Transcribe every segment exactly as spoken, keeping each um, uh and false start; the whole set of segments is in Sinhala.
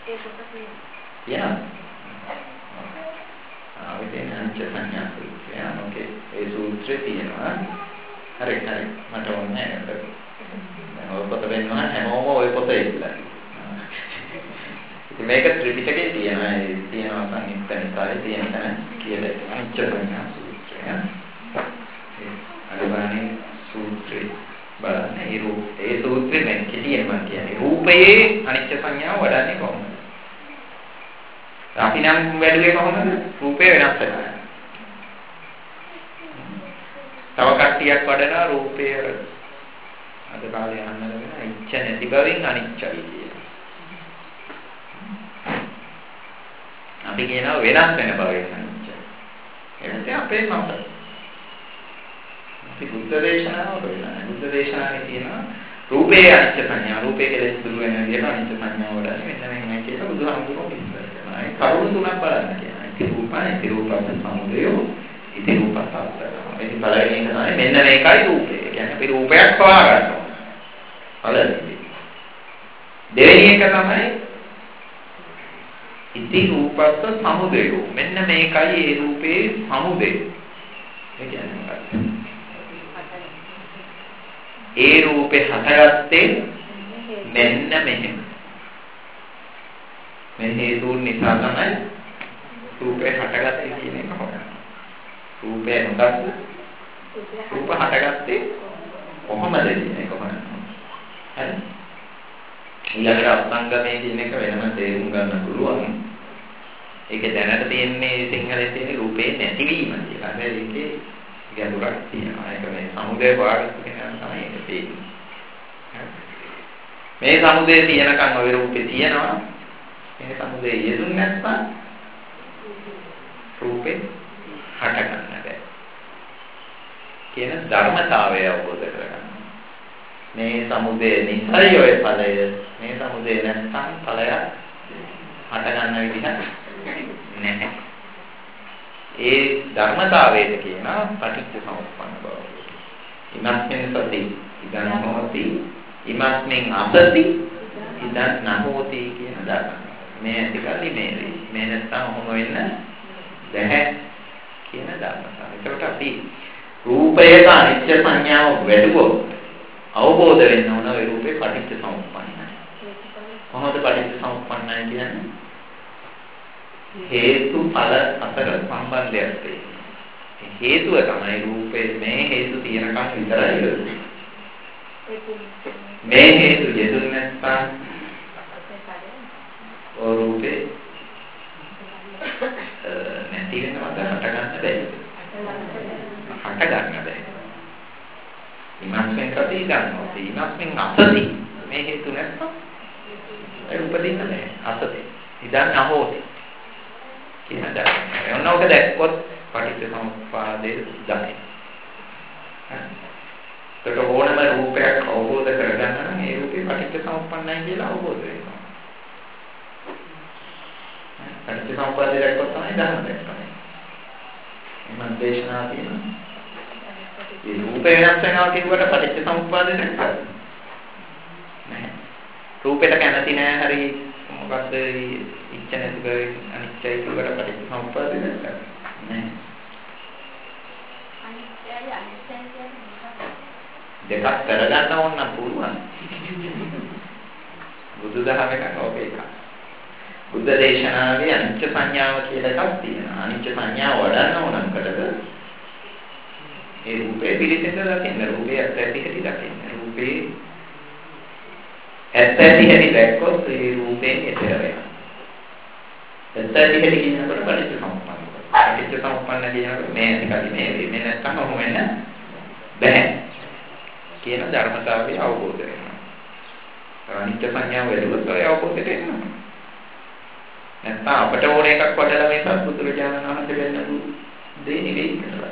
Yeah. Ah, within anicca sannya sutra. Yeah, okay. ඒ සූත්‍රය තියෙනවා. හරි හරි. මට ඕනේ නේද? දැන් ඔය පොත වෙනවා හැමෝම ඔය පොත ඉල්ලලා. ඉතින් මේක ත්‍රිපිටකයේ තියෙනවා. ඒ තියෙනවා සංයුක්ත නිකායේ තියෙන තැන කියලා අනිච්ච සංඥා සූත්‍රය. ඒ අනුබාණී සූත්‍රය බලන්න. ඒ රූප ඒ සූත්‍රෙ මේ කිසියම් කියන්නේ රූපයේ අනිච්ච සංඥාව වඩන්නේ කොහොමද? අපි නම් වැඩුවේ කොහොමද? රූපේ වෙනස් වෙනවා. තව කට්ටියක් වඩනවා රූපය අද කාලේ අහන්නල වෙන ඉච්ඡ නැති බවින් අනිච්චයි කියලා. අපි කියනවා වෙනස් වෙන බවෙන් අනිච්චයි. එතන අපේ මත. අපි බුද්ධ දේශනාව කරනවා. බුද්ධ දේශනාවේ තියෙනවා රූපේ අනිච්ච සංඥා රූපේ කියලා දුරු වෙන විදිහට අනිච්ච සංඥාව වඩන්නේ මෙන්න මෙහෙමයි කියලා බුදුහාමුදුරුවෝ විස්තර කරනවා. ඒ කරුණු තුනක් බලන්න කියනවා. ඉති රූපයි, ඉති රූපස්ස සමුදයෝ, ඉති රූපස්ස අත්තරම. ඉතින් පළවෙනි එක තමයි මෙන්න මේකයි රූපය. කියන්නේ අපි රූපයක් හොයා ගන්නවා. පළවෙනි. දෙවෙනි එක තමයි ඉති රූපස්ස සමුදයෝ. මෙන්න මේකයි ඒ රූපේ සමුදය. ඒ කියන්නේ මොකක්ද? ඒ රූපේ හටගත්තේ මෙන්න මෙහෙම. මේ හේතුන් නිසා තමයි රූපේ හටගත්තේ කියන එක හොයන්නේ. රූපය මොකක්ද? රූප හටගත්තේ කොහොමද කියන එක හොයන්නේ. හරි. ඊළඟට අස්තංගමයේ කියන එක වෙනම තේරුම් ගන්න පුළුවන්. ඒක දැනට තියෙන්නේ සිංහලෙන් තියෙන රූපේ නැතිවීම කියලා. හැබැයි ඒකේ ගැඹුරක් තියෙනවා. ඒක මේ සමුදය වාග්ග කියන තමයි ඒක තියෙන්නේ. මේ සමුදය තියෙනකන් ඔය රූපේ තියෙනවා. මේ සමුදය යෙදුන්නේ නැත්නම් රූපේ හට ගන්න බෑ. කියන ධර්මතාවය අවබෝධ කරගන්න. මේ සමුදය නිසයි ඔය ඵලය. මේ සමුදය නැත්නම් ඵලය හට ගන්න විදිහ නැහැ. ඒ ධර්මතාවයට කියන පටිච්ච සමුප්පන්න බව. ඉමස්මින් සති ඉදන් හෝති ඉමස්මින් අසති ඉදන් නහෝති කියන ධර්ම. මේ ඇතිකල්ලි මේ වේ. මේ නැත්තම් ඔහොම වෙන්න බැහැ කියන ධර්මතාවය. ඒකට අපි රූපයක අනිත්‍ය සංඥාව වැඩුවොත් අවබෝධ වෙන්න ඕන ඒ රූපේ පටිච්ච සමුප්පන්නයි. කොහොමද පටිච්ච සමුප්පන්නයි කියන්නේ? හේතු ඵල අතර සම්බන්ධයක් තියෙනවා. හේතුව තමයි රූපේ මේ හේතු තියෙනකම් විතරයි යෙදුනේ. මේ හේතු යෙදුනේ නැත්නම් ඔය රූපේ නැති වෙනවද හට ගන්න බැහැ. හට ගන්න බැහැ. ඉමස්මෙන් කටි ගන්නවා. ඉමස්මෙන් අසති මේ හේතු නැත්නම් ඒ උපදින්න බැහැ. අසති. ඉදන් අහෝති කියන ධර්මය. ඔන්නෝක දැක්කොත් පටිච්චසමුප්පාදයේ දකින්න. ඒකට ඕනම රූපයක් අවබෝධ කරගන්න නම් ඒ රූපේ පටිච්චසමුප්පන්නයි කියලා අවබෝධ වෙනවා. පටිච්චසමුප්පාදයේ දැක්කොත් තමයි ධර්ම දැක්කනේ. එමන් දේශනා තියෙනවා. මේ රූපේ වෙනස් වෙනවා කියනකොට පටිච්චසමුප්පාදයේ දැක්කද? නැහැ. රූපෙට කැමති නැහැ හරි මොකද්ද ඉච්ඡ නැති බව අනිත්‍යයි කියනකොට පටිච්චසමුප්පාදයේ දැක්කද? නැහැ. අනිත්‍යයි අනිත්‍යයි කියන්නේ දෙකක් කරගන්න ඕන නම් පුළුවන්. බුදුදහමේ නම් ඕකේ එකක්. බුද්ධ දේශනාවේ අනිත්‍ය සංඥාව කියලා එකක් තියෙනවා. අනිත්‍ය සංඥාව වඩන්න ඕනම් කඩද ඒ රූපේ පිළිසෙන්න දකින්න. රූපේ ඇත්ත ඇති හැටි දකින්න. රූපේ ඇත්ත ඇති හැටි දැක්කොත් ඒ රූපේ එතර වෙනවා. ඇත්ත ඇති හැටි කියනකොට පටිච්චසමුප්පන්න. පටිච්චසමුප්පන්න කියනකොට මේ ඇතිකලි මේ වේ. මේ නැත්තම් ඔහොම වෙන්න බැහැ. කියන ධර්මතාවය අවබෝධ වෙනවා. අනිත්‍ය සංඥාව වැඩිවොත් ඔය අවබෝධයට එනවා. නැත්නම් අපට ඕන එකක් වඩලා මේ සත්පුරුෂයන්න් වහන්සේ වෙන්න දෙ නෙවෙයි කියලා.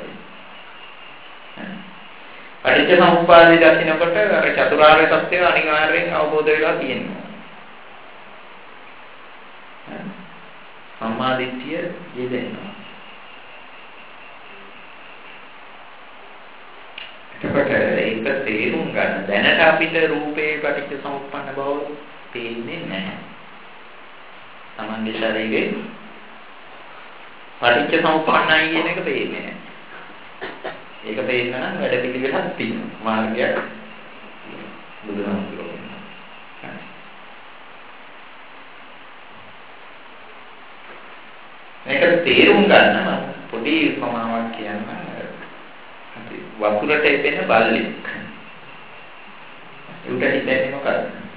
පටිච්චසමුප්පාදේ දකින්නකොට අර චතුරාර්ය සත්‍ය අනිවාර්යෙන් අවබෝධ වෙලා තියෙනවා. සම්මා දිට්ඨිය යෙදෙනවා. එතකොට ඒක තේරුම් ගන්න දැනට අපිට රූපේ පටිච්චසමුප්පන්න බව පේන්නේ නැහැ. තමන්ගේ ශරීරේ පටිච්ච සමුප්පන්නයි කියන එක පේන්නේ නැහැ. ඒක පේන්න නම් වැඩ පිළිවෙලක් තියෙනවා. මාර්ගයක් බුදුහාමුදුරුවෝ. මේක තේරුම් ගන්න මම පොඩි උපමාවක් කියන්නම්. වතුරට එපෙන බල්ලෙක්. උට හිතන්නේ මොකක්ද?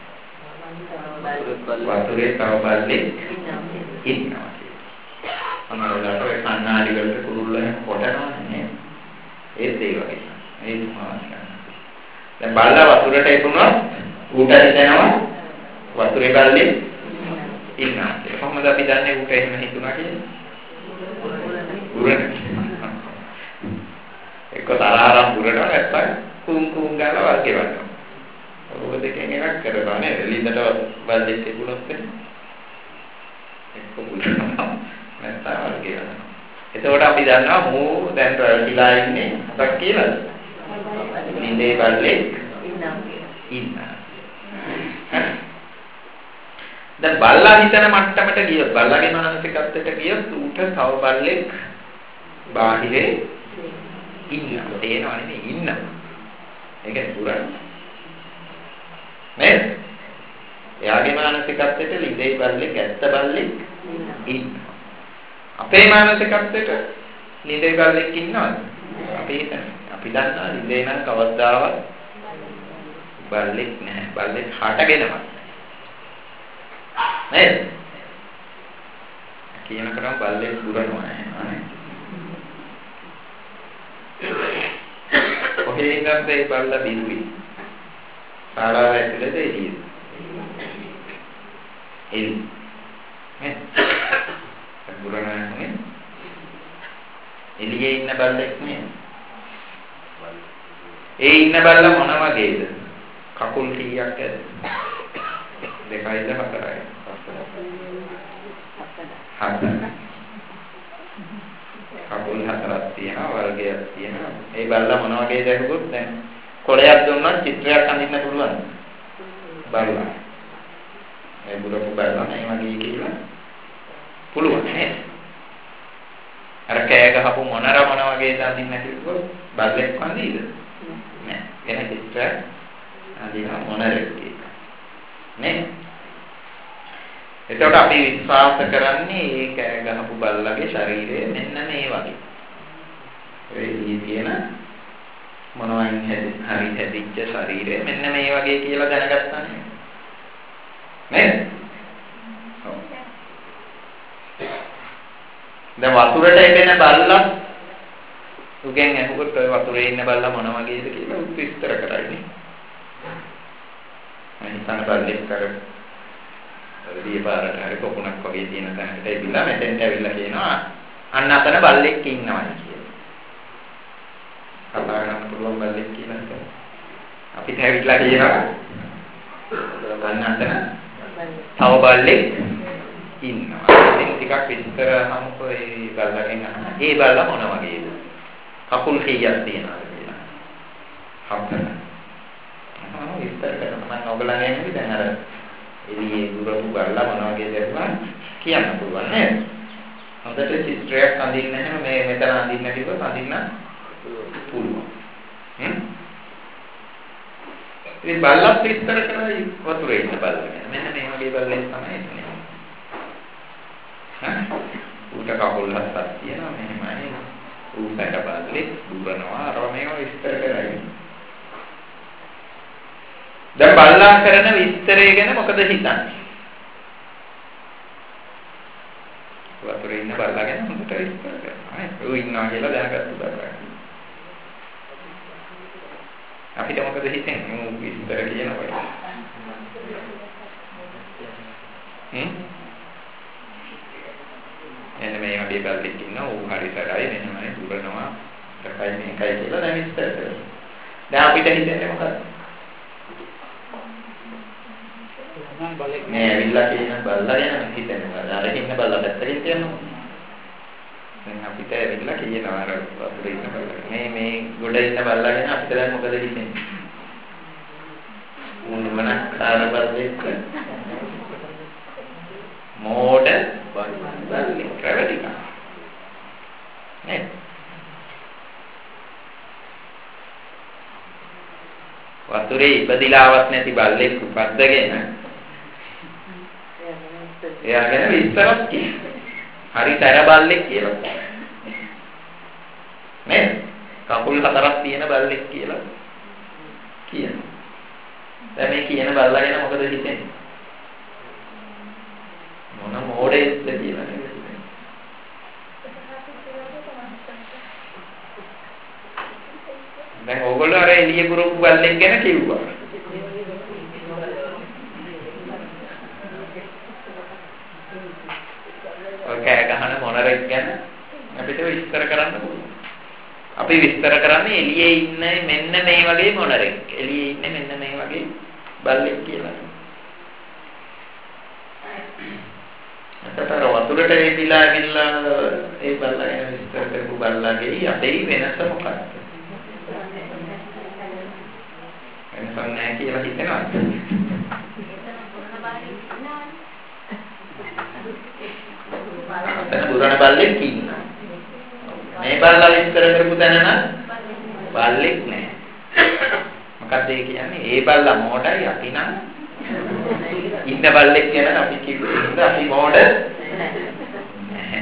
වතුරේ තව බල්ලෙක් ඉන්නවා. අනවලට ඒ කන්නාඩි වලට කුරුල්ලෙන් කොටනවනේ. ඒත් ඒ වගේ. ඒ උපමාවක් ගන්න. දැන් බල්ලා වතුරට එපුණොත් ඌට හිතෙනවා වතුරේ බල්ලෙක් ඉන්නවා. කොහොමද අපි දන්නේ ඌට එහෙම හිතුණා කියලා? උරන. ඒක තරහරම් උරන නැත්තම් කුම් කුම් ගාලා වගේ වගේ. ඔබ දෙකෙන් එකක් කරනවා නේද? ලින්දට බල්ලෙක් තිබුණොත් එක්ක බුලනවා. නැත්තම් වගේ වගේ. එතකොට අපි දන්නවා මෝ දැන් රැකිලා ඉන්නේ මොකක් කියලාද? ලින්දේ බල්ලෙක් ඉන්නවා. දැන් බල්ලා හිතන මට්ටමට ගියොත් බල්ලාගේ මානසිකත්වයට ගියොත් ඌට තව බල්ලෙක් බාහිරේ ඉන්නවා. තේනවා නෙමෙයි ඉන්නවා. ඒක පුරන්නේ. නේද? එයාගේ මානසිකත්වයට ලිඳේ බල්ලෙක් ඇත්ත බල්ලෙක් ඉන්නවා. අපේ මානසිකත්වයට ලිඳේ බල්ලෙක් ඉන්නවද? අපි හිතන්නේ. අපි දන්නවා ලිඳේ නම් කවදාවත් බල්ලෙක් නැහැ. බල්ලෙක් හටගෙනවා. නේද? කියනකම් බල්ලෙක් පුරනවා නේ. කොහේ ඉඳන්ද ඒ බල්ලා බිරුවේ? ශාලාව ඇතුළේද එළියේද? එළිය. නේ? පුරන්නේ එළියේ ඉන්න බල්ලෙක් නේ. ඒ ඉන්න බල්ලා මොන වගේද? කකුල් කීයක් ඇද්ද? දෙකයිද හතරයි? හතරයි. කකුල් හතරක් තියෙනවා වර්ගයක් තියෙනවා. ඒ බල්ලා මොන වගේද ඇහුවොත් දැන් කොළයක් දුන්නොත් චිත්‍රයක් අඳින්න පුළුවන්. බල්ලා. ඒ බුදුපු බල්ලා මේ වගේ කියලා පුළුවන් නේද? අර කෑ ගහපු මොනර මොන වගේද අඳින්න කිව්වොත් බල්ලෙක් අඳිනද? නෑ. වෙන චිත්‍රයක් අඳින මොනරෙක් කියලා. නේ? එතකොට අපි විශ්වාස කරන්නේ ඒ කෑ ගහපු බල්ලගේ ශරීරය මෙන්න මේ වගේ. ඒ කියන මොනවයින් හරි හැදිච්ච ශරීරය මෙන්න මේ වගේ කියලා දැනගත්තා නේද? නේද? ඔව්. දැන් වතුරට එපෙන බල්ලා උගෙන් ඇහුවොත් ඔය වතුරේ ඉන්න බල්ලා මොන වගේද කියලා උත් විස්තර කරයිනේ. මම හිතන බල්ලෙක් කරේ දී පාරට හරි කොකුණක් වගේ තියෙන තැනකට ඇවිල්ලා මෙතෙන්ට ඇවිල්ලා කියනවා අන්න අතන බල්ලෙක් ඉන්නවා කියලා. කතා කරන්න පුළුවන් බල්ලෙක් කියලා හිතන්න. අපිට ඇවිල්ලා කියනවා අන්න අතන තව බල්ලෙක් ඉන්නවා. ඉතින් ටිකක් විස්තර අහමුකෝ ඒ බල්ලගෙන් අහන්න. ඒ බල්ලා මොන වගේද? කකුල් කීයක් තියෙනවද කියලා. හතර. අහම විස්තර කරනවා. මම ඔයගලගෙන් දැන් අර එළියේ දුරපු බල්ලා මොන වගේද කියලා කියන්න පුළුවන් නේද? හොඳට චිත්‍රයක් අඳින්න හැම මේ මෙතන අඳින්න කිව්වොත් අඳින්න පුළුවන්. හ්ම්? ඉතින් බල්ලා විස්තර කරලා වතුරේ ඉන්න බල්ලා ගැන. මෙන්න මේ වගේ බල්ලෙක් තමයි ඉන්නේ. හා? ඌට කකුල් හතරක් තියෙනවා මෙහෙමයි. ඌ පැට බල්ලෙක් දුරනවා අර මේවා විස්තර කරයි. දැන් බල්ලා කරන විස්තරය ගැන මොකද හිතන්නේ? වතුරේ ඉන්න බල්ලා ගැන හොඳට විස්තර කරනවා නේ. ඌ ඉන්නවා කියලා දැනගත්තු දරුවා. අපිට මොකද හිතෙන්නේ? ඌ විස්තර කියනකොට. හ්ම්? එන්න මේ වගේ බල්ලෙක් ඉන්නවා. ඌ හරි සරයි මෙහෙමයි දුරනවා. එකයි මේකයි කියලා දැන් විස්තර කරනවා. දැන් අපිට හිතෙන්නේ මොකක්ද? මේ ඇවිල්ලා කියන බල්ලා ගැන හිතෙනවා. අර ඉන්න බල්ලා පැත්තකින් තියනවා. දැන් අපිට ඇවිල්ලා කියනවා අර වතුරේ ඉන්න බල්ලා. මේ මේ ගොඩ ඉන්න බල්ලා ගැන අපිට දැන් මොකද හිතෙන්නේ? මොන කාර බල්ලෙක්? මෝඩ වතුරේ ඉපදිලාවත් නැති බල්ලෙක් උපද්දගෙන එයා ගැන විස්තරක් කියනවා. හරි තර බල්ලෙක් කියලා. නේද? කකුල් හතරක් තියෙන බල්ලෙක් කියලා කියනවා. දැන් මේ කියන බල්ලා ගැන මොකද හිතෙන්නේ? මොන මෝඩෙක්ද කියලා නේද? දැන් ඕගොල්ලෝ අර එළිය පුරුපු බල්ලෙක් ගැන කිව්වා. ඔය කෑ ගහන මොනරෙක් ගැන අපිට විස්තර කරන්න පුළුවන්. අපි විස්තර කරන්නේ එළියේ ඉන්නේ මෙන්න මේ වගේ මොනරෙක්. එළියේ ඉන්නේ මෙන්න මේ වගේ බල්ලෙක් කියලා. අතතර වතුරට වේදිලා ඇවිල්ලා ඒ බල්ලා ගැන විස්තර කරපු බල්ලාගේ අපේ වෙනස මොකක්ද? වෙනසක් නැහැ කියලා හිතනවා. අතන බුරණ බල්ලෙක් ඉන්නවා. මේ බල්ලා විස්තර කරපු තැන නම් බල්ලෙක් නැහැ. මොකද ඒ කියන්නේ ඒ බල්ලා මොඩයි අපි නම් ඉන්න බල්ලෙක් කියන අපි කිව්වේ අපි මොඩ නැහැ.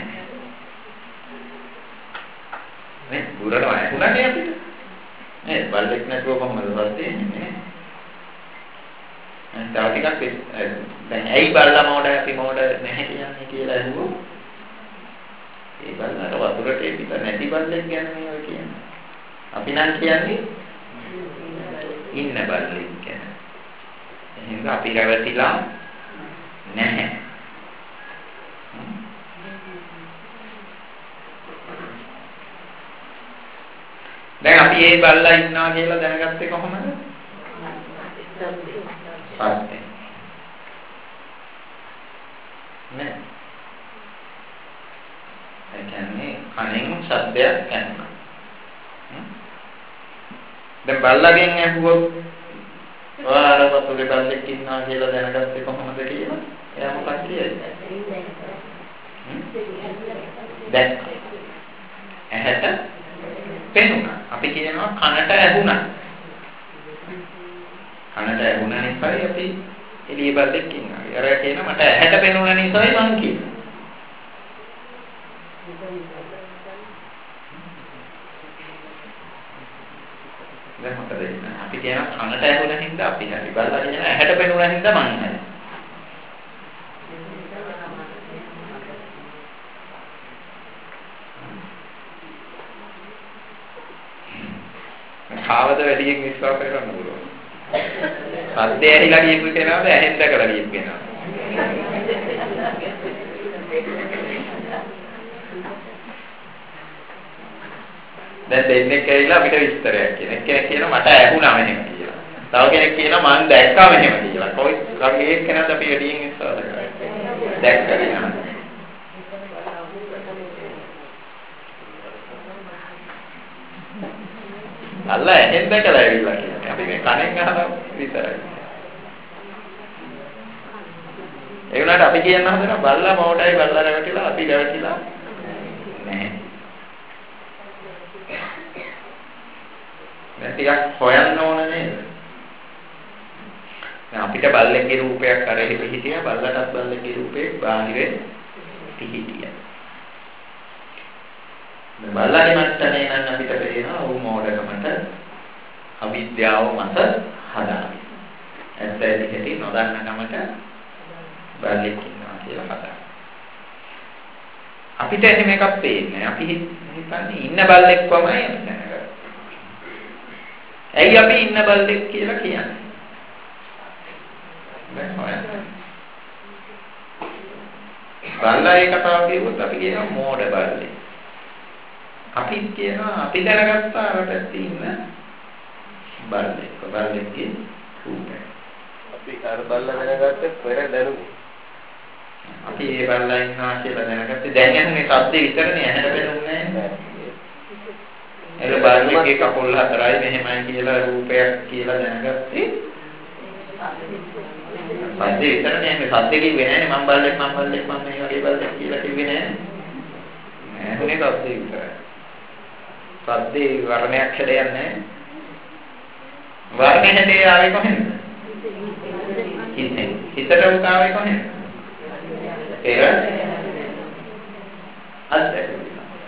මේ බුරණ වයිුණානේ අපිට. නේ බල්ලෙක් නැතුව කොහොමද වස්තේන්නේ? අන්න තව ටිකක් දැන් ඇයි බල්ලා මොඩ අපි මොඩ නැහැ කියන්නේ කියලා අහුවෝ. ඒ බල්ලාට වතුරට පිට නැති බල්ලෙක් ගැන මේ ඔය කියන්නේ. අපි නම් කියන්නේ ඉන්න බල්ලෙක් ගැන. එහෙනම් අපි රැවටිලා නැහැ. දැන් අපි මේ බල්ලා ඉන්නවා කියලා දැනගත්තේ කොහොමද? සත්‍ය. නේ. ඒ කියන්නේ කණෙන් ශබ්දයක් ඇහෙනවා. දැන් බල්ලාගෙන් ඇහුවොත් ඔයාලා වතුරේ බල්ලෙක් ඉන්නවා කියලා දැනගත්තේ කොහොමද කියලා? එයා මොකක්ද කියන්නේ? දැන් ඇහැට පෙනුණා. අපි කියනවා කනට ඇහුණා. කනට ඇහුණා නිසායි අපි එළිය බල්ලෙක් ඉන්නවා. අර කියන මට ඇහැට පෙනුණා නිසායි මං කියන්නේ. දැන් මොකද වෙන්නේ? අපි කියනවා කනට ඇහුණා හින්දා අපි හරි. බල්ලා කියනවා ඇහැට පෙනුණා හින්දා මං හරි. කාවද වැඩියෙන් විශ්වාස කරන්න පුළුවන්. සද්දේ ඇහිලා කියපු කෙනාද ඇහෙන් දැකලා කියපු කෙනාද? දැන් දෙන්නෙක් ඇවිල්ලා අපිට විස්තරයක් කියන. එක්කෙනෙක් කියනවා මට ඇහුණා මෙහෙම කියලා. තව කෙනෙක් කියනවා මං දැක්කා මෙහෙම කියලා. කොයි කගේ කෙනාද අපි වැඩියෙන් විශ්වාස කරන්නේ? දැක්කද නේද? අල්ලා එහෙන් දැකලා ඇවිල්ලා කියන්නේ. අපි මේ කණෙන් අහලා විතරයි. ඒ වුණාට අපි කියන්න හදන බල්ලා මොඩයි බල්ලා රැවටිලා අපි රැවටිලා නැහැ. දැන් ටිකක් හොයන්න ඕන නේද? දැන් අපිට බල්ලෙක්ගේ රූපයක් අරගෙන හිටියා බල්ලටත් බල්ලෙක්ගේ රූපේ බාහිරේ හිටියා. බල්ලාගේ මට්ටමේ නම් අපිට පේනවා ਉਹ මොඩකමට අවිද්‍යාව මත හදාගන්න. ඇත්ත ඇති හැටි නොදන්න කමට බල්ලෙක් ඉන්නවා කියලා හදාගන්න. අපිට එහෙම එකක් පේන්නේ. අපි හිතන්නේ ඉන්න බල්ලෙක් වමයි දැනගන්න. ඇයි අපි ඉන්න බල්ලෙක් කියලා කියන්නේ? දැන් හොයන්න. බල්ලා ඒ කතාව කියුවොත් අපි කියනවා මොඩ බල්ලෙක්. අපි කියනවා අපි දැනගත්තා අර පැත්තේ ඉන්න බල්ලෙක් බල්ලෙක්ගේ රූපය. අපි අර බල්ලා දැනගත්තේ පෙර දැනුමු. අපි ඒ බල්ලා ඉන්නවා කියලා දැනගත්තේ දැන් යන්නේ සද්ද විතරනේ ඇහැට පෙනුන්නේ නැහැ. ඒක බල්ලෙක්ගේ කකුල් හතරයි මෙහෙමයි කියලා රූපයක් කියලා දැනගත්තේ. සද්ද විතරනේ මේ සද්ද කිව්වේ නැහැ මම බල්ලෙක් මම බල්ලෙක් මම මේ වගේ බල්ලෙක් කියලා කිව්වේ නැහැ. ඇහුනේ සද්ද විතරයි. සද්දේ වර්ණයක් හැදෙන්නේ නැහැ. වර්ණය හැටේ ආවේ කොහෙන්ද? හිතෙන්. හිතට උත් ආවේ කොහෙන්ද? පෙර අත්දැකීම.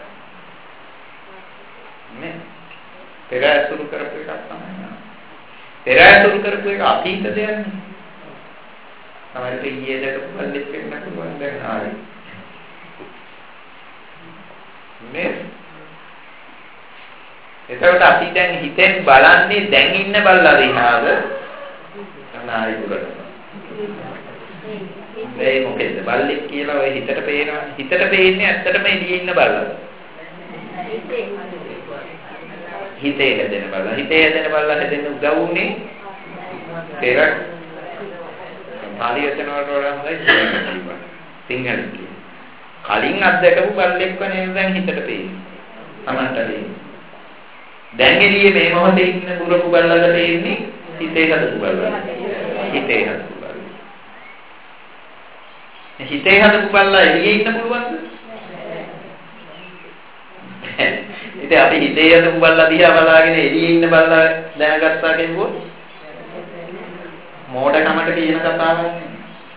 නේ? පෙර අසුරු කරපු එකක් තමයි. පෙර අසුරු කරපු එක අතීත දෙයක් නේ. තමයි ඊයේ දැකපු කල්ලික් වෙන්න පුළුවන් දැන් ආවේ. නේ? එතකොට අපි දැන් හිතෙන් බලන්නේ දැන් ඉන්න බල්ලා දිහාද? අනායි දුරට. මේ මොකෙද බල්ලෙක් කියලා ඔය හිතට පේනවා. හිතට පේන්නේ ඇත්තටම එළියේ ඉන්න බල්ලා. හිතේ හැදෙන බල්ලා. හිතේ හැදෙන බල්ලා හැදෙන්න උදව් වුනේ පෙර පාලි වචන වලට වඩා හොඳයි සිංහල කියන්නේ. කලින් අත්දැකපු බල්ලෙක් වනේ දැන් හිතට පේන්නේ. Tamanta පේන්නේ. දැන් එළියේ මේ මොහොතේ ඉන්න පුරපු බල්ලලා පේන්නේ හිතේ හදපු බල්ලලා. හිතේ හදපු බල්ලලා. හිතේ හදපු බල්ලලා එළියේ ඉන්න පුළුවන්ද? ඉතින් අපි හිතේ හදපු බල්ලලා දිහා බලාගෙන එළියේ ඉන්න බල්ලලා දැනගත්තා කියනකො මෝඩකමට කියන කතාවක් නේ.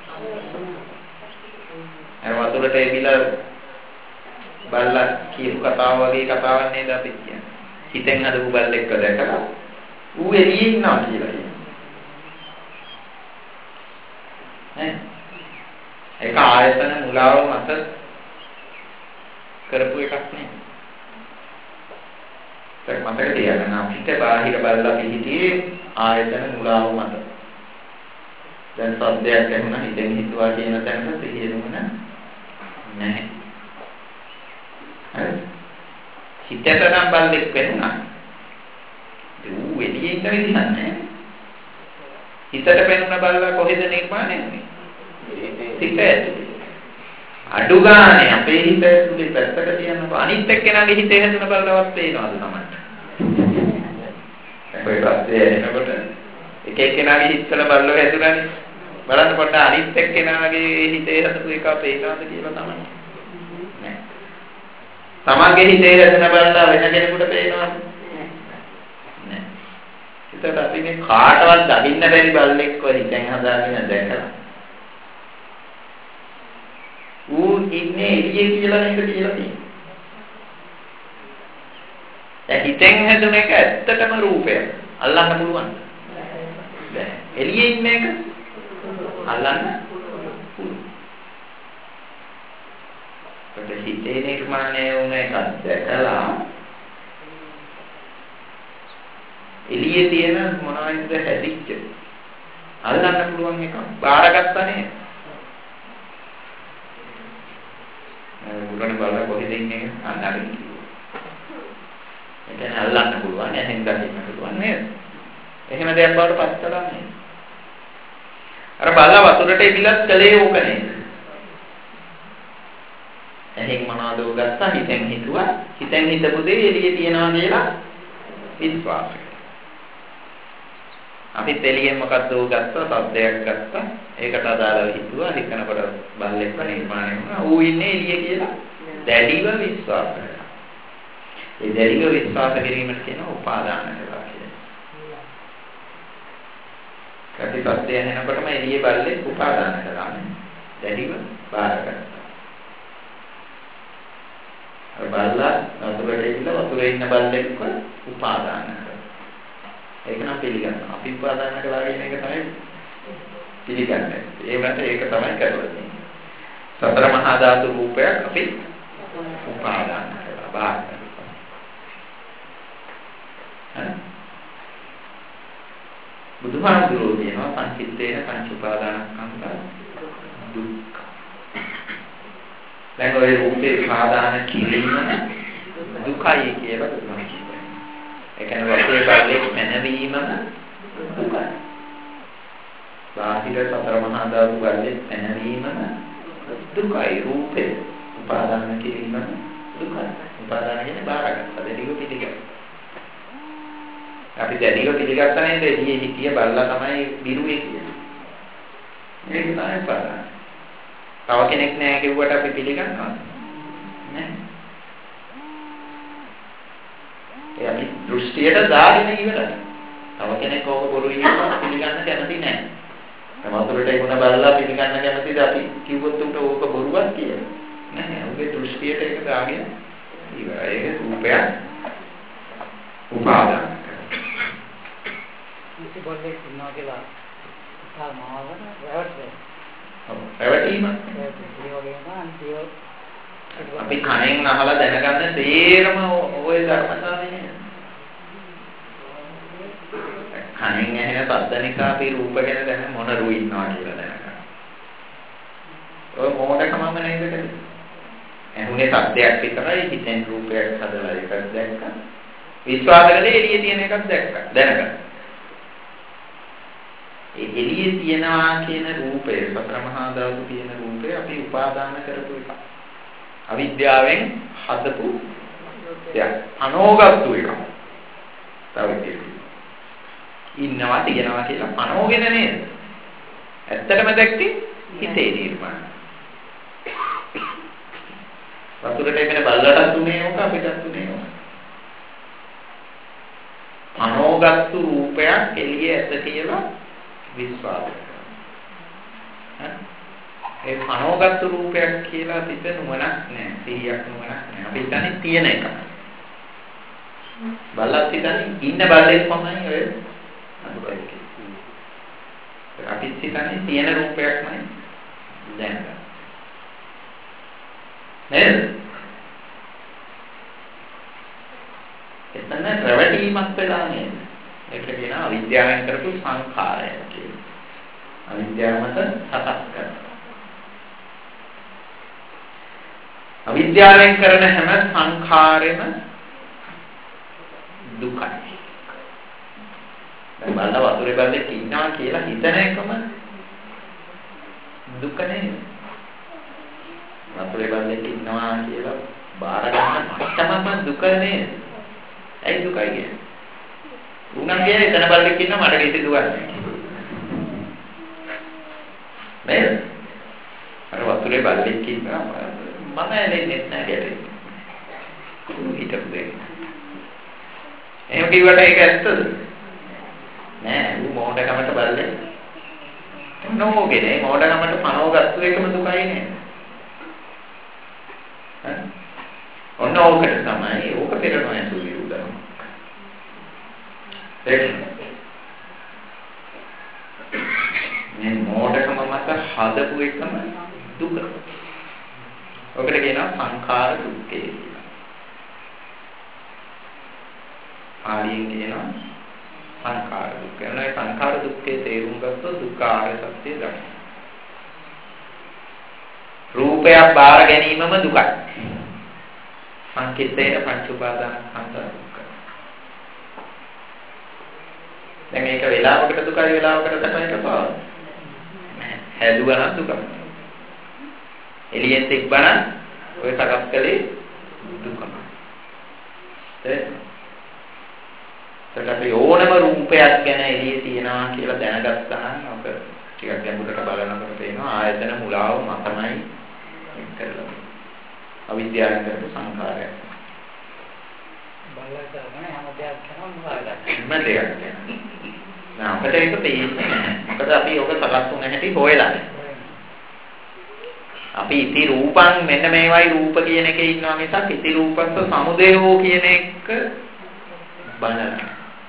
අර වතුරට එවිලා බල්ලා කියපු කතාව වගේ කතාවක් නේද අපි කියන්නේ. හිතෙන් හදපු බල්ලෙක්ව දැකලා ඌ එළියේ ඉන්නවා කියලා කියනවා. නේ? ඒක ආයතන මුලාව මත කරපු එකක් නේ. ඒක මතක තියාගන්න අපිට බාහිර බල්ලා පිළිහිටියේ ආයතන මුලාව මත. දැන් සද්දයක් ඇහුණා හිතෙන් හිතුවා කියන තැනට සිහියෙන්නේ නැහැ. හරි. හිතට නම් බල්ලෙක් වෙන්නා. ඌ එළියේ ඉන්න විදිහක් නැහැ. හිතට පෙනුන බල්ලා කොහෙද නිර්මාණය වෙන්නේ? හිත ඇතුලේ. අඩු ගානේ අපේ හිත ඇතුලේ පැත්තක තියන අනිත් එක්කෙනාගේ හිතේ හැදුන බල්ලවත් පේනවද තමයි? ඔය පැත්තේ එනකොට එක එක්කෙනාගේ හිතවල බල්ලෝ හැදුනානේ. බලන්න පොඩ්ඩක් අනිත් එක්කෙනාගේ හිතේ හදපු එක පේනවද කියලා තමයි. නෑ. තමන්ගේ හිතේ හැදෙන බලලා වෙන කෙනෙකුට පේනවද? නෑ. ඒකට අපි මේ කාටවත් දකින්න බැරි බල්ලෙක්ව හිතෙන් හදාගෙන දැකලා. ඌ ඉන්නේ එළියේ කියලා නේද කියලා තියෙන්නේ. දැන් හිතෙන් හැදුන එක ඇත්තටම රූපයක්. අල්ලන්න පුළුවන්ද? බෑ. එළියේ ඉන්න එක අල්ලන්න පුළුවන්. ඒකට හිතේ නිර්මාණය වුණ එකක් දැකලා එළියේ තියෙන මොනවද හැදිච්ච අල්ලන්න පුළුවන් එක බාරගත්තා නේද? උගන බලලා කොහෙද ඉන්නේ අන්නරින් කිව්වා. එතන අල්ලන්න පුළුවන්, එහෙන් දකින්න පුළුවන් නේද? එහෙම දෙයක් බවට පත් කළා නේද? අර බල්ලා වතුරට ඉවිලත් කලේ ඕක නේද? එහෙන් මොනවද උගත්තා හිතෙන් හිතුවා, හිතෙන් හිතපු දේ එළියේ තියනවා කියලා විශ්වාසය. අපි එළියෙන් මොකද්ද උගත්තා, සද්දයක් ගත්තා, ඒකට අදාළව හිතුවා, හිතනකොට බල්ලෙක් නිර්මාණය වුණා, ඌ ඉන්නේ එළියේ කියලා දැඩිව විශ්වාස කරනවා. ඒ දැඩිව විශ්වාස කිරීමට කියනවා උපාදාන කරනවා කියලා. ප්‍රතිපත්තිය එනකොටම එළියේ බල්ලෙක් උපාදාන කරන්නේ. දැඩිව බාරගත්තා. අර බල්ලා වතුරට ඉන්න වතුරේ ඉන්න බල්ලෙක්ව උපාදාන කරනවා. ඒක නම් පිළිගන්නවා. අපි උපාදාන කළා කියන එක තමයි පිළිගන්නේ. ඒ වුණාට ඒක තමයි කරන්නේ. සතර මහා ධාතු රූපයක් අපි උපාදාන කරලා බාර ගන්නවා. හරි. බුදුහාමුදුරුවෝ කියනවා සංකිට්ඨේන පංච උපාදානස්කන්ධ දුක්ඛ. දැන් ඔය රූපේ උපාදාන කිරීම දුකයි කියලා බුදුහාමුදුරුවෝ කියනවා. ඒ කියන්නේ වස්තුවේ බලයේ පැනවීමම දුකයි. බාහිර සතර මහා ධාතු වලේ පැනවීමම දුකයි. රූපේ උපාදාන කිරීමම දුකයි. උපාදාන කියන්නේ බාරගත්ත දෙලිව පිළිගන්න. අපි දැඩිව පිළිගත්තා නේද? එළියේ හිටිය බල්ලා තමයි බිරුවේ කියන්නේ. ඒක තමයි පාඩම. තව කෙනෙක් නෑ කිව්වට අපි පිළිගන්නවද? නෑ. ඒ අපි දෘෂ්ටියට දාගෙන ඉවරයි. තව කෙනෙක් ඕක බොරුයි කියලා පිළිගන්න කැමති නැහැ. තමතුරට ඒකන බලලා පිළිගන්න කැමතිද අපි කිව්වොත් උට ඕක බොරුවක් කියලා. නැහැ. ඔබේ දෘෂ්ටියට ඒක දාගෙන ඉවරයි. ඒක රූපයක් උපාදාන කරනවා. ඉති බොල්ලේ ඉන්නවා කියලා සාමාවන රැවටේ. ඔව්. රැවටීම. ඒ වගේම අන්තිම අපි කණෙන් අහලා දැනගන්න තේරම ඔය ධර්මතාවය නේද? කණෙන් ඇහෙන සද්දනිකා අපි රූප ගැන දැන මොන රු ඉන්නවා කියලා දැනගන්න. ඔය මොඩකමම නේද කලේ? ඇහුනේ සද්දයක් විතරයි හිතෙන් රූපයක් හදලා එකක් දැක්කා. විශ්වාස කළේ එළියේ තියෙන එකක් දැක්කා. දැනගන්න. ඒ එළියේ තියනවා කියන රූපය සතර මහා ධාතු කියන රූපය අපි උපාදාන කරපු එකක්. අවිද්‍යාවෙන් හදපු දෙයක්. අනෝගත්තු එක. තව දෙයක්. ඉන්නවා තියනවා කියලා අනෝගෙන නේද? ඇත්තටම දැක්කේ හිතේ නිර්මාණ. වතුරට එමෙන්න බල්ලටත් උනේ ඕක අපිටත් උනේ ඕක. අනෝගත්තු රූපයක් එළියේ ඇත කියලා විශ්වාස කරනවා. ඒ අනෝගත්තු රූපයක් කියලා අපිට නුවණක් නැහැ. සිහියක් නුවණක් නැහැ. අපි හිතන්නේ තියෙන එක. බල්ලත් හිතන්නේ ඉන්න බල්ලෙක් පමණයි ඔය අනුකම්පිත. අපි හිතන්නේ තියෙන රූපයක්මයි දැනගන්න. නේද? එතන රැවටීමක් වෙලා නේද? ඒක කියනවා අවිද්‍යාවෙන් කරපු සංඛාරය කියලා. අවිද්‍යාව මත සකස් කරනවා. අවිද්‍යාවෙන් කරන හැම සංඛාරෙම දුකයි. දැන් බලන්න වතුරේ බල්ලෙක් ඉන්නවා කියලා හිතන එකම දුක නේද? වතුරේ බල්ලෙක් ඉන්නවා කියලා බාර ගන්න මට්ටමම දුක නේද? ඇයි දුකයි කියන්නේ? උණන් කියන්නේ එතන බල්ලෙක් ඉන්නවා මට කිසි දුකක් නැහැ. නේද? අර වතුරේ බල්ලෙක් ඉන්නවා මම ඇලෙන්නේ නැහැ ගැටේ. හිතපු දෙයක්. එහෙම කිව්වට ඒක ඇත්තද? නෑ ඌ මොඩකමට බල්ලෙක්. නෝගේ මොඩකමට පනවගත්තු එකම දුකයි නේද? හරි? ඔන්න ඕකට තමයි ඕක පෙරනවා ඇතුළේ උදාහරණ. ඒක මේ මොඩකම මත හදපු එකම දුක. ඔකට කියනවා සංඛාර දුක්ඛය කියලා. ආලියෙන් කියනවා සංඛාර දුක්ඛය. එනවා සංඛාර දුක්ඛේ තේරුම් ගත්තොත් දුක්ඛ ආර්ය සත්‍ය දකින්න. රූපයක් බාර ගැනීමම දුකයි. සංකිටේන පංච උපාදාන ස්කන්ධ දුක්ඛ. දැන් මේක වේලාවකට දුකයි වේලාවකට තමයි පාව. හැදුවා නම් දුකයි. එළියෙන් තිබ්බනම් ඔය සකස් කලේ දුකම. ඒත් අපි ඕනම රූපයක් ගැන එළියේ තියනවා කියලා දැනගත්තා නම් අප ටිකක් ගැඹුරට බලනකොට පේනවා ආයතන මුලාව මතමයි කරලා. අවිද්‍යාවෙන් කරපු සංඛාරයක්. බලලා කරගෙන හැම දෙයක් කරනවා මොකද? හැම දෙයක් කරනවා. නෑ අපිට ඒක තේරෙන්නේ නැහැ. මොකද අපි ඔක සකස් වුණ හැටි හොයලා. අපි ඉති රූපං මෙන්න මේවයි රූප කියන එකේ ඉන්නවා මිසක් ඉති රූපස්ස සමුදයෝ කියන එක බලන්න.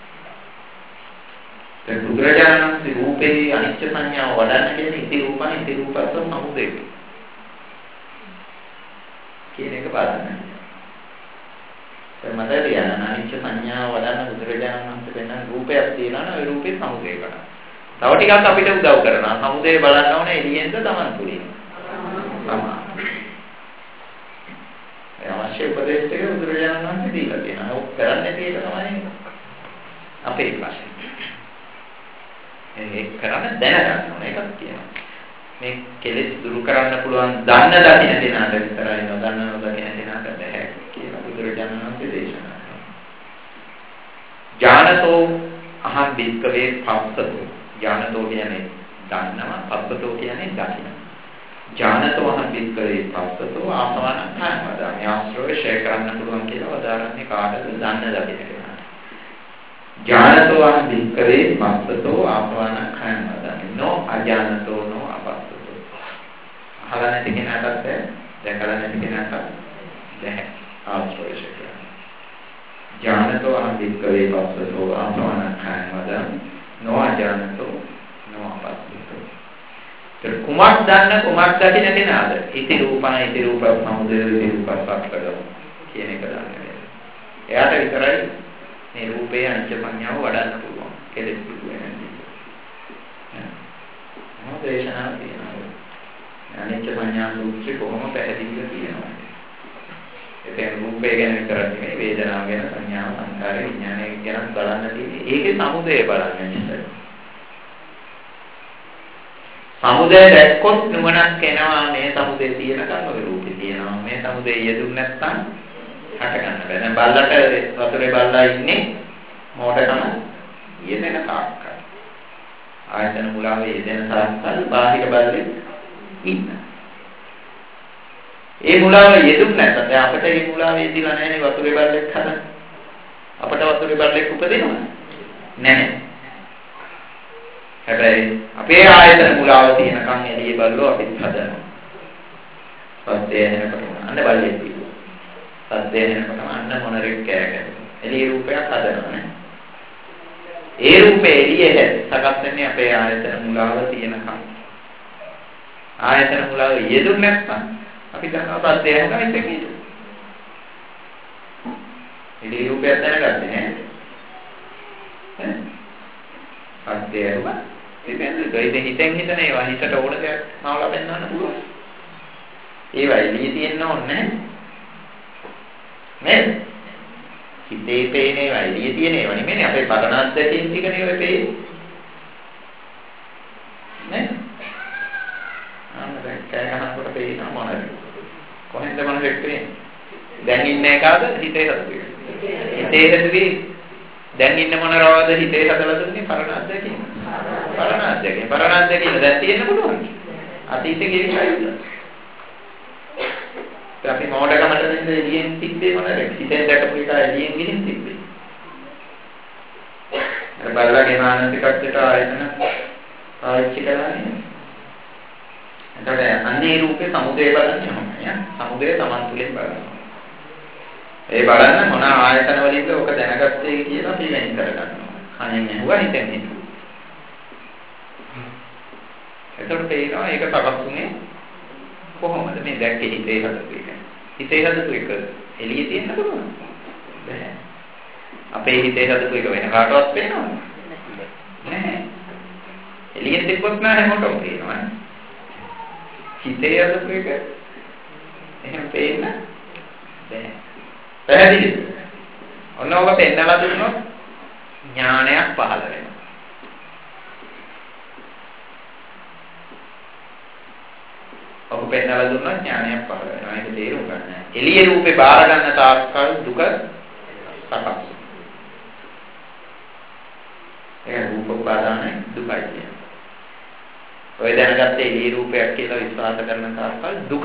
දැන් බුදුරජාණන් වහන්සේ රූපේ අනිත්‍ය සංඥාව වඩන්න කියන්නේ ඉති රූපං ඉති රූපස්ස සමුදයෝ කියන එක බලන්න. දැන් මට කියන්න අනිත්‍ය සංඥාව වඩන්න බුදුරජාණන් වහන්සේ වෙන රූපයක් තියෙනවා නම් ඒ රූපේ සමුදය කරනවා. තව ටිකක් අපිට උදව් කරනවා. සමුදය බලන්න ඕනේ එළියෙන්ද Taman තුලින්. ඒ අවශ්‍ය උපදේශ ටික බුදුරජාණන් වහන්සේ දීලා තියෙනවා. ඒක කරන්නේ ඒක තමයි අපේ ප්‍රශ්නේ. ඒක කරන්න දැනගන්න ඕනේ එකක් කියනවා. මේ කෙලෙස් දුරු කරන්න පුළුවන් දන්න දකින්න දෙනාට විතරයි නොදන්න නොදකින්න දෙනාට බෑ කියලා බුදුරජාණන් වහන්සේ දේශනා කළා. ඥානතෝ අහං බික්කවේ පස්සතෝ. ඥානතෝ කියන්නේ දන්නවා, පස්සතෝ කියන්නේ දකින්න. ඥානතෝ අහං බික්කවේ පස්සතෝ ආසවන කාමදා. මේ ආශ්‍රය ෂේ කරන්න පුළුවන් කියලා වදාරන්නේ කාටද? දන්න දකින්න කෙනාට. ඥානතෝ අහං වික්කවේ පස්සතෝ ආපවන khයං වදාමි. නෝ අඥානතෝ නෝ අපස්සතෝ. අහලා නැති කෙනාටත් බැහැ, දැකලා නැති කෙනාටත් බැහැ. ආශ්‍රයශ කියන්නේ. ඥානතෝ අහං වික්කවේ පස්සතෝ ආපවන khයං වදාමි. නෝ අඥානතෝ නෝ අපස්සතෝ. ඒ කුමක් දන්න කුමක් දකින්න කෙනාද? ඉති රූපං ඉති රූප සමුදය ඉති රූප සක්කඩ කියන එක දන්නේ. එයාට විතරයි මේ රූපේ අනිත්‍ය සංඥාව වඩන්න පුළුවන්. කෙලෙස් පිළිවෙන්නේ නැහැ. මොකද දේශනාව තියෙනවා. අනිත්‍ය සංඥා සූත්‍රය කොහොම පැහැදිලිව තියෙනවා. එතෙන් රූපේ ගැන විතරක් නෙමෙයි වේදනාව ගැන සංඥා සංකාර විඥානය ගැන බලන්න තියෙන්නේ. ඒකේ සමුදය බලන්න ඉස්සෙල්ලා. සමුදය දැක්කොත් නුවණක් එනවා මේ සමුදය තියෙනකන් ඔය රූපේ තියෙනවා. මේ සමුදය යෙදුන් නැත්නම් හට ගන්න බෑ. දැන් බල්ලට වතුරේ බල්ලා ඉන්නේ මොඩකම යෙදෙන තාක්ක. ආයතන මුලාවේ යෙදෙන තාක්කල් බාහිර බල්ලෙක් ඉන්න. ඒ මුලාවේ යෙදුන් නැත්නම් දැන් අපිට ඒ මුලාවේ යෙදිලා නැහැනේ වතුරේ බල්ලෙක් හදන්න. අපිට වතුරේ බල්ලෙක් උපදිනවද? නැහැ. හැබැයි අපේ ආයතන මුලාව තියෙනකන් එළියේ බල්ලෝ අපිත් හදනවා. සත්‍යය එනකොට අන්න බල්ලෙක් තියෙනවා. සත්‍යය එනකොටම අන්න මොනරෙක් කෑගහනවා. එළියේ රූපයක් හදනවානේ. ඒ රූපේ එළියේ සකස් වෙන්නේ අපේ ආයතන මුලාව තියෙනකන්. ආයතන මුලාව යෙදුන්නේ නැත්නම් අපි දන්නවා සත්‍යය හදනවා ඉතින් ඒක. එළියේ රූපයක් දැනගන්නේ නැහැ. ඈ? සත්‍යය හදනවා. ඉතින් හිතෙන් හිතන ඒවා හිතට ඕන දෙයක් නවලා පෙන්වන්න පුළුවන්. ඒවා එළියේ තියෙන්න ඕනේ නේද? හිතේ පේන ඒවා එළියේ තියෙන ඒවා නෙමෙයි අපේ පරණ අත්දැකීම් ටික නේ ඔය පේන්නේ. නේද? අන්න දැන් කෑ ගහනකොට පේනවා මොනවද? කොහෙන්ද මොනවද වෙන්නේ? දැන් ඉන්නේ කාද? හිතේ හදුවේ. හිතේ හදුවේ දැන් ඉන්න මොනවාද හිතේ හදලා දුන්නේ පරණ අත්දැකීම්. පරණ අත්දැකීම්. පරණ අත්දැකීම් දැන් තියෙන්න පුළුවන්. අතීතේ ගෙවිලා අපි මොඩකමට දෙන්න එළියෙන් තිබ්බේ මොනවාද? හිතෙන් දැකපු එක එළියෙන් ගිහින් තිබ්බේ. අර බලලාගේ මානසිකත්වයට ආයතන පාවිච්චි කරන්නේ. එතකොට අන්නේ රූපේ සමුදය බලන්නේ මොනවද? සමුදය Taman තුලින් බලනවා. ඒ බලන්න මොන ආයතන වලින්ද ඔක දැනගත්තේ කියලා අපි වෙන් කරගන්නවා. කණෙන් ඇහුවා හිතෙන් හිතුවා. එතකොට තේරෙනවා ඒක සකස්ුනේ කොහොමද මේ දැක්කේ හිතේ හදපු එක. හිතේ හදපු එක එළියේ තියෙන්න පුළුවන්. බෑ. අපේ හිතේ හදපු එක වෙන කාටවත් පේනවද? නැහැ. එළියේ තිබ්බොත් නෑ මොකක්ද පේනවද? හිතේ හදපු එක එහෙම පේන්න බෑ. පැහැදිලිද? ඔන්න ඔබ පෙන්නලා දුන්නොත් ඥානයක් පහළ වෙනවා. ඔබ පෙන්නලා දුන්නොත් ඥානයක් පහළ වෙනවා. ඒක තේරුම් ගන්න. එළියේ රූපේ බාර ගන්න තාක්කල් දුක සකස්. ඒ රූප උපාදානයි දුකයි කියන්නේ. ඔය දැනගත්තේ එළියේ රූපයක් කියලා විශ්වාස කරන තාක්කල් දුක.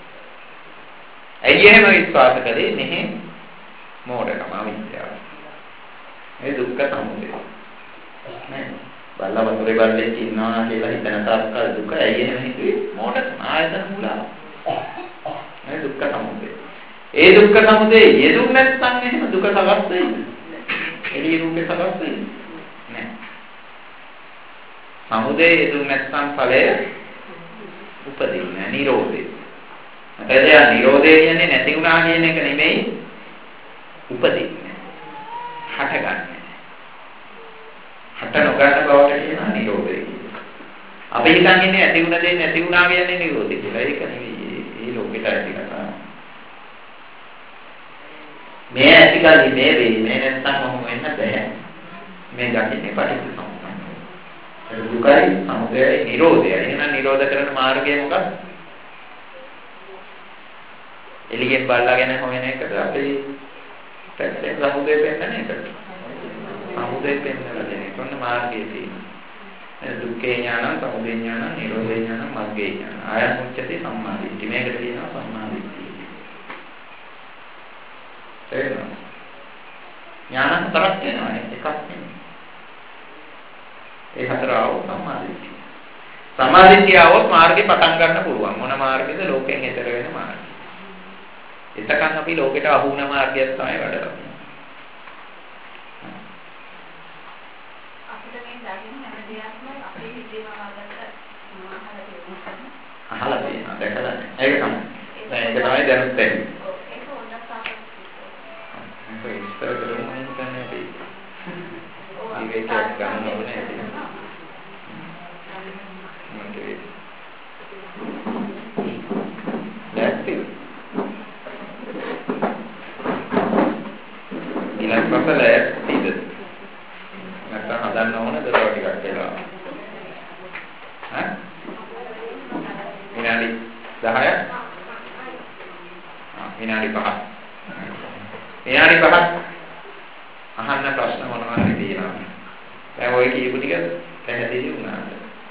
ඇයි එහෙම විශ්වාස කළේ? නැහැ මෝඩකම අවිද්‍යාව. මේ දුක්ඛ සමුදය. නේද? බල්ලා වතුරේ බල්ලෙක් ඉන්නවා කියලා හිතන තාක්කල් දුක. ඇයි එහෙම හිතුවේ? මෝඩකම ආයතන මුලාව. මේ දුක්ඛ සමුදය. ඒ දුක්ඛ සමුදය යෙදුන් නැත්නම් එහෙම දුක සකස් වෙයිද? එළිය රූපේ සකස් වෙයිද? නැහැ. සමුදය යෙදුන් නැත්නම් ඵලය උපදින්නේ නිරෝධය. එතකොට නිරෝධය කියන්නේ නැති වුණා කියන එක නෙමෙයි උපදින්නේ. හටගන්නේ. හට නොගන්න බවට කියනවා නිරෝධය කියලා. අපි හිතන් ඉන්නේ ඇති වුණ දේ නැති වුණා කියන්නේ නිරෝධය කියලා. ඒක නෙවෙයි. මේ ලෝකෙට ඇති කතාව. මේ ඇතිකල්ලි මේ වෙයි. මේ නැත්තම් මොහොම වෙන්න බෑ. මේ දකින්නේ පටිච්චසමුප්පන්නය. ඒක දුකයි සමුදයයි නිරෝධයයි. එහෙනම් නිරෝධ කරන මාර්ගය මොකක්ද? එළියෙන් බල්ලාගෙන හොයන එකද අපි පැත්තෙන් සමුදය පෙන්නන එකද? සමුදය පෙන්නලා දෙන එක. ඔන්න මාර්ගයේ තියෙනවා. දුක්ඛේ ඥානං, සමුදය ඥානං, නිරෝධේ ඥානං, මග්ගේ ඥානං. ආයත මුච්චති සම්මාදිට්ඨි. මේකට කියනවා සම්මාදිට්ඨිය. තේරෙනවද? ඥාන හතරක් වෙනවා එකක් නෙමෙයි. ඒ හතර ආවොත් සම්මාදිට්ඨිය. සම්මාදිට්ඨිය આવොත් මාර්ගේ පටන් ගන්න පුළුවන්. මොන මාර්ගෙද? ලෝකයෙන් එතර වෙන මාර්ගය. එතකන් අපි ලෝකෙට අහු වුණ මාර්ගයක් තමයි වැඩ කරන්නේ. අපිට මේ දකින්න හැම දෙයක්ම අපේ හිතේම ආගත්ත අහලා තියෙනවා. අහලා තියෙනවා දැකලා නැහැ. ඒක තමයි. දැන් ඒක තමයි දැනුත් වෙන්නේ. ඒක හොඳක් තමයි. ඒක ඉස්සර කරමු හිතන්නේ අපි. විවේකයක් ගන්න ඕනේ. නැති. ඊළඟ පසල ඇත්තද? නැත්නම් හදන්න ඕනද තව ටිකක් කියලා? ඈ? විනාඩි දහයක්? ආ විනාඩි පහක්. විනාඩි පහක් අහන්න ප්‍රශ්න මොනවා හරි තියෙනවා. දැන් ඔය කියපු ටික පැහැදිලි වුණාද?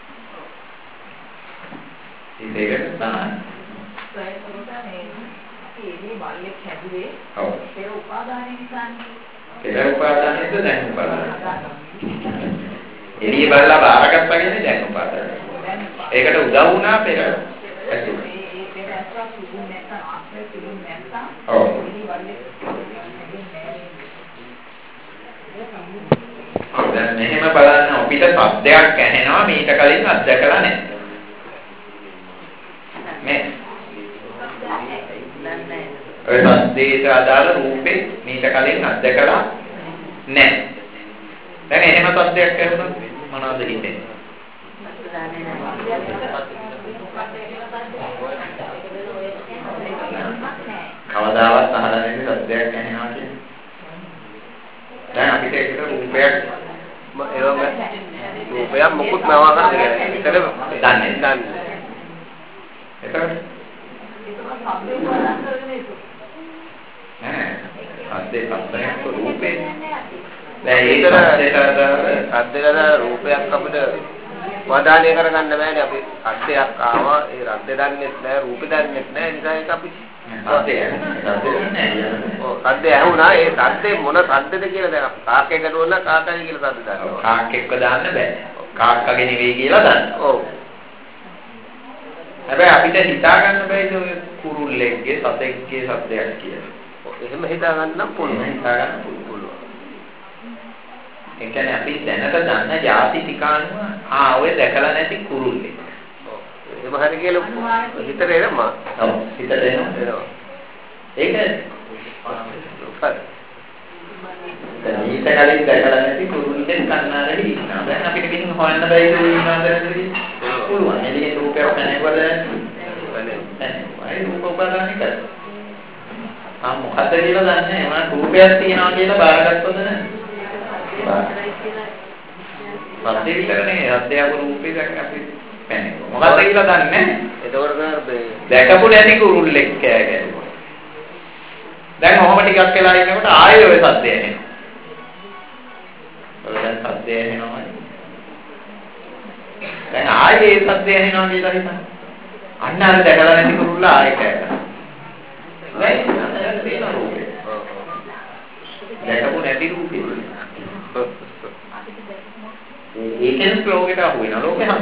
ඉතින් තමයි. ඒ පොරොටනේ ඒකේ බල්ලෙක් හැදුවේ. ඔව්. ඒ උපාදානය නිසානේ. පෙර උපාදානයද දැන් උපාදානය? එළිය බලලා බාරගත්තා කියන්නේ දැන් උපාදානය. ඒකට උදව් වුණා පෙර ඇති. ඒ පෙර ඇස්වා තිබුණ නැත්නම් ආශ්‍රය තිබුණ නැත්නම් ඔව්. එළිය බල්ලෙක් ඔව් දැන් මෙහෙම බලන්න අපිට සද්දයක් ඇහෙනවා මීට කලින් අත්දැකලා නැහැ. මේ ඔය සද්දේට අදාළ රූපේ මීට කලින් අත්දැකලා නැහැ. දැන් එහෙම සද්දයක් ඇහුණොත් මොනවද හිතෙන්නේ? කවදාවත් අහලා නැති සද්දයක් ඇහෙනවා කියන්නේ. දැන් අපිට ඒක රූපයක් ඒවම රූපයක් මොකුත් නවා කරන්නේ විතර දන්නේ දන්නේ. එතකොට නෑ අද්දේ පස්තරයක් රූපේ දැන් ඒතර අද්දේලා රූපයක් අපිට වදානය කරගන්න බෑනේ අපි අද්දයක් ආවා ඒ රද්ද දන්නේ නැහැ රූපේ දන්නේ නැහැ නිසා ඒක අපි අද්දේ අද්දේ නෑ ඔව් අද්දේ ඇහුණා ඒ සද්දේ මොන සද්දද කියලා දැන් අපි කාකේ ගඩුවන කාකයි කියලා සද්ද දානවා කාක්කෙක්ව දාන්න බෑ කාක්කගේ නෙවෙයි කියලා දාන්න ඔව් හැබැයි අපිට හිතා ගන්න බෑද ඔය කුරුල්ලෙක්ගේ සතෙක්ගේ සද්දයක් කියලා. එහෙම හිතා ගන්න පුළුවන්. හිතා ගන්න පුළුවන්. ඒ කියන්නේ අපි දැනට දන්න ಜಾති ටිකානුව ආ ඔය දැකලා නැති කුරුල්ලෙක්. ඔව්. එහෙම හරි කියලා හිතට එනවා. ඔව් හිතට එනවා. ඒක හරි. දැන් ඊට කලින් දැකලා නැති කුරුල්ලෙක් කන්නාරේ ඉන්නවා. දැන් අපිට කිසිම හොයන්න බැරි ඉන්නවද කියලා පුළුවන්. එළියේ රූපයක් නැනවද? නැහැ. ඒ රූප උපාදානික කරා. ආ මොකද කියලා දන්නේ නැහැ. මම රූපයක් තියනවා කියලා බාරගත්තොත් නැහැ. පස්සේ විතරනේ අධ්‍යාපන රූපේ දැන් අපි පැනේ. මොකද කියලා දන්නේ නැහැ. එතකොට කරන්නේ දැකපු නැති කුරුල්ලෙක් කෑ ගැහුවා. දැන් ඔහොම ටිකක් වෙලා ඉන්නකොට ආයෙ ඔය සද්දය එනවා. ඔය දැන් සද්දය එනවා. දැන් ආයෙ ඒ සද්දය එනවා කියලා හිතන්න. අන්න අර දැකලා නැති කුරුල්ල ආයෙ කෑගහනවා. නෑ නේද තියෙන රූපේ. දැකපු නැති රූපේ. ඒකෙන් ලෝකෙට අහු වෙනවා. ලෝකෙ හද.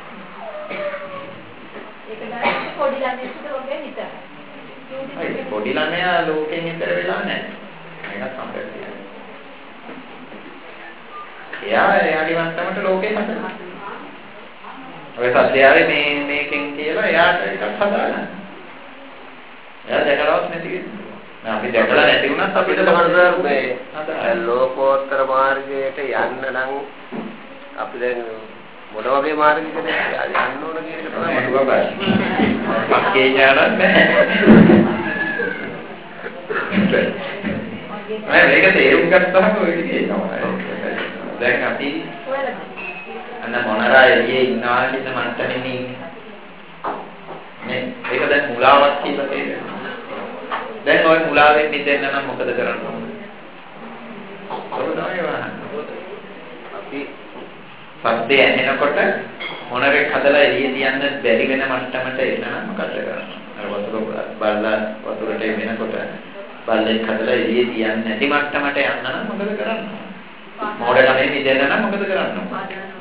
ඒක දැන් පොඩි ළමයෙකුට වගේ හිතන්න. අයි පොඩි ළමයා ලෝකෙන් ඈතර වෙලා නැහැ. මේක සම්පූර්ණයි. එයා එයාගේ මට්ටමට ලෝකේ හදනවා. ඔය සත්‍යයයි මේ මේකෙන් කියලා එයාට එකක් හදාගන්න. එයා දැකලවත් නැති වෙනවා. අපි දැකලා නැති වුණත් අපිට තමයි මේ ලෝකෝත්තර මාර්ගයට යන්න නම් අපි දැන් මොන වගේ මාර්ගයකද යන්න ඕන කියන එක තමයි මම බබා. පක්කේ ඥානක් නැහැ. මම මේක තේරුම් ගත්තම ඔය විදිහේ තමයි. දැන් අපි අන්න මොනරා එළියේ ඉන්නවා කියන මට්ටමේ ඉන්නේ. නේ ඒක දැන් මුලාවක් කියලා තේරෙනවා. දැන් ওই මුලාවෙන් මිදෙන්න නම් මොකද කරන්න ඕනේ? අපි සද්දය ඇහෙනකොට මොනරෙක් හදලා එළිය තියන්න බැරි වෙන මට්ටමට එන්න නම් මොකද කරන්නේ? අර වතුර බලලා වතුරට එනකොට බල්ලෙක් හදලා එළියේ තියන්නේ නැති මට්ටමට යන්න නම් මොකද කරන්න ඕන? මෝඩකමෙන් මිදෙන්න නම් මොකද කරන්න ඕන?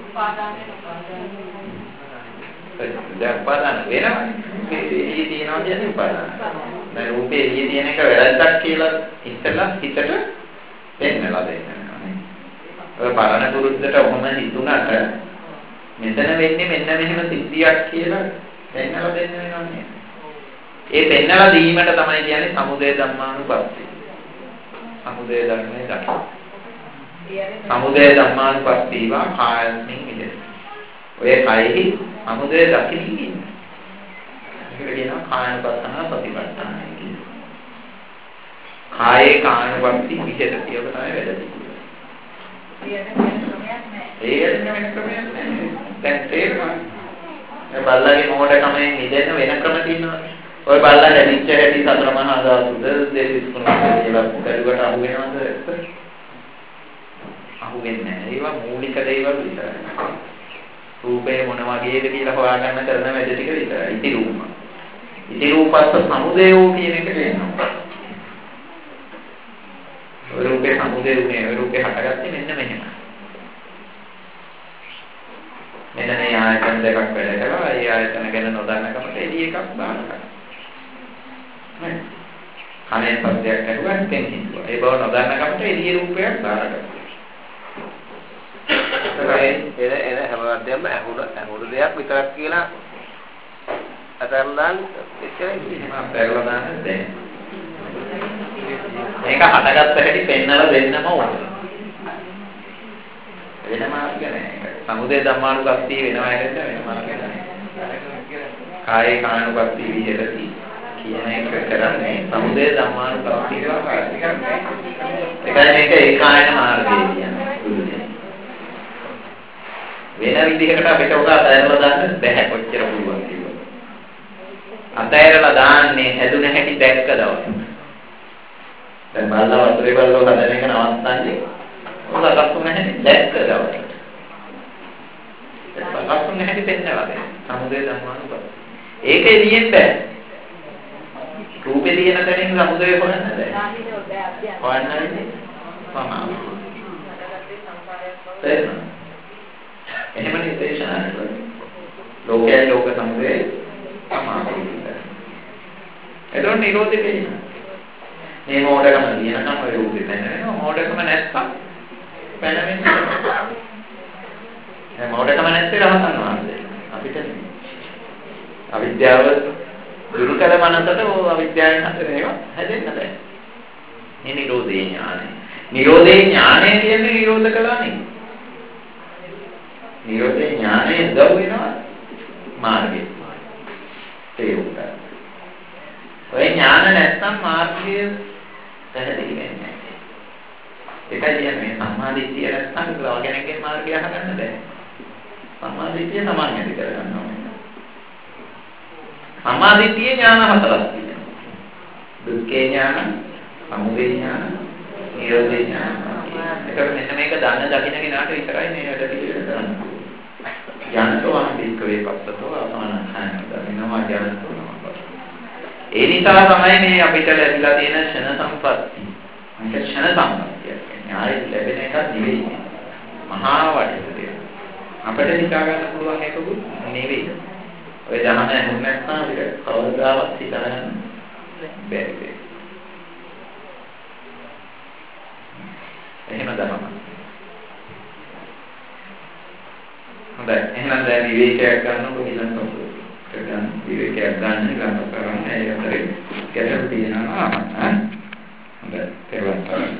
දැන් උපාදාන වෙනවා. මේ එළියේ තියනවා කියන්නේ උපාදාන. දැන් රූපේ එළියේ තියෙන එක වැරද්දක් කියලා ඉස්සෙල්ලා හිතට දෙන්නලා දෙන්නවා නේ. ඔය පරණ පුරුද්දට ඔහොම හිතුණට මෙතන වෙන්නේ මෙන්න මෙහෙම සිද්ධියක් කියලා දෙන්නලා දෙන්න වෙනවා නේද? ඒ දෙන්නලා දීමට තමයි කියන්නේ සමුදය ධම්මානුපස්සී. සමුදය ධර්මයේ දක්වන. සමුදය ධම්මානුපස්සීවා කායස්මින් විදේ. ඔය කයෙහි සමුදය දකින්න ඉන්නේ. ඒකට කියනවා කායනුපස්සනා සතිපට්ඨානයි කියලා. කායේ කායනුපස්සී විහෙත කියව තමයි වැඩ තිබුණේ. ඒක වෙන ක්‍රමයක් නෑ. දැන් තේරෙනවා. මේ බල්ලාගේ මොහොතකමෙන් නිදෙන්න වෙන ක්‍රම තියෙනවා. ඔය බල්ලා හැදිච්ච හැටි සතර මහා ධාතුද දෙවිස් කුණා කියලා බැලුවට අහු වෙනවද? අහු වෙන්නේ නැහැ. ඒවා මූලික දේවල් විතරයි. රූපේ මොන වගේද කියලා හොයාගන්න කරන වැඩ ටික විතරයි. ඉති රූප. ඉති රූපස්ස සමුදයෝ කියන එක කියනවා. ඔය රූපේ සමුදේ උනේ ඔය රූපේ හටගත්තේ මෙන්න මෙහෙම. මෙන්න මේ ආයතන දෙකක් වැඩ කරලා ඒ ආයතන ගැන නොදන්නකමට එළිය එකක් දානවා. නේ? කනේ සද්දයක් ඇහුවා දෙන් හිතුවා. ඒ බව නොදන්නකමට එළිය රූපයක් දානවා. එන එන හැමදේම ඇහුණ ඇහුණ දෙයක් විතරක් කියලා අතරලන් එච්චරයි අපේරලා දාන්න බැහැ. මේක හටගත්ත හැටි පෙන්නලා දෙන්නම ඕනේ. වෙන මාර්ග නැහැ. සමුදය ධම්මානුපස්සී වෙනවා හැරෙන්න වෙන මාර්ග නැහැ. කායේ කායනුපස්සී විහෙරති කියන එක කරන්නේ සමුදය ධම්මානුපස්සී වගේ. ඒකයි මේක ඒකායන මාර්ගය කියන්නේ. වෙන විදිහකට අපිට උග අතහැරලා දාන්න බැහැ කොච්චර පුළුවන් කියලා. අතහැරලා දාන්නේ හැදුන හැටි දැක්ක දවස්. දැන් බල්ලා වතුරේ බල්ලෝ හදන එක නවත්තන්නේ උග අකස්තුන හැටි දැක්ක දවස්. ඒක අකස්තුන හැටි පෙන්නලා දෙන්න. සමුදේ ධම්මානුපස්සී. ඒක එළියෙන් බෑ. රූපේ තියෙන තැනින් සමුදේ හොයන්න බෑ. හොයන්න ඉන්නේ. මම එහෙමනේ දේශනා කරන්නේ. ලෝකයේ ලෝක සමුදේ සමාධිය. එතකොට නිරෝධය වෙනවා. මේ මොඩකම කියනකම් ඔය රූපේ දැනෙනවා. මොඩකම නැත්තම් පැනවෙන්නේ නැහැ. මේ මොඩකම නැත්තේ රහතන් වහන්සේ. අපිට අවිද්‍යාව දුරු කළ මනසට ඕ අවිද්‍යාවෙන් හදනේවා හැදෙන්න බෑ. මේ නිරෝධේ ඥානය. නිරෝධේ ඥානය කියන්නේ නිරෝධ කළා නෙවෙයි. නිරෝධේ ඥානය දව වෙනවා මාර්ගය. ඒ උත්තර. ඔය ඥාන නැත්නම් මාර්ගය පැහැදිලි වෙන්නේ නැහැ. ඒකයි කියන්නේ සම්මාදිට්ඨිය නැත්නම් ගලව කෙනෙක්ගේ මාර්ගය අහගන්න බෑ. සම්මාදිට්ඨිය සමාන ඇති කරගන්න ඕනේ. සම්මාදිට්ඨිය ඥාන හතරක් තියෙනවා. දුක්ඛේ ඥාන, සමුදය ඥාන, නිරෝධේ ඥාන. ඒක මෙන්න මේක දන්න දකින්න කෙනාට විතරයි මේ වැඩ පිළිවෙල කරන්නේ. ඥානතෝ අනිත්‍යවේ පස්සතෝ අසමනහයන දකින්නවා ඥානතෝ නම. ඒ නිසා තමයි මේ අපිට ලැබිලා තියෙන ක්ෂණ සම්පatti. මේක ක්ෂණ සම්පත්තිය කියන්නේ ආයෙත් ලැබෙන එකක් නෙවෙයි. මහා වටින අපිට හිතා ගන්න පුළුවන් එකකුත් නෙවෙයි. ඔය දහම ඇහුම් නැත්නම් අපිට කවදාවත් හිතා ගන්න බැරි වෙයි. එහෙම දහම. හොඳයි. එහෙනම් දැන් විවේකයක් ගන්නකො ඊළඟට ගන්න විවේකයක් ගන්න ගන්න කරන්නේ ඒ අතරේ ගැටලු තියෙනවා ආ. හොඳයි. තේරුම් ගන්න.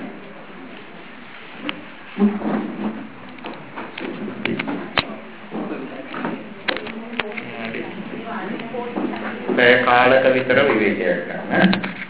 ඒ කාලක විතර විවේකයක් ගන්න.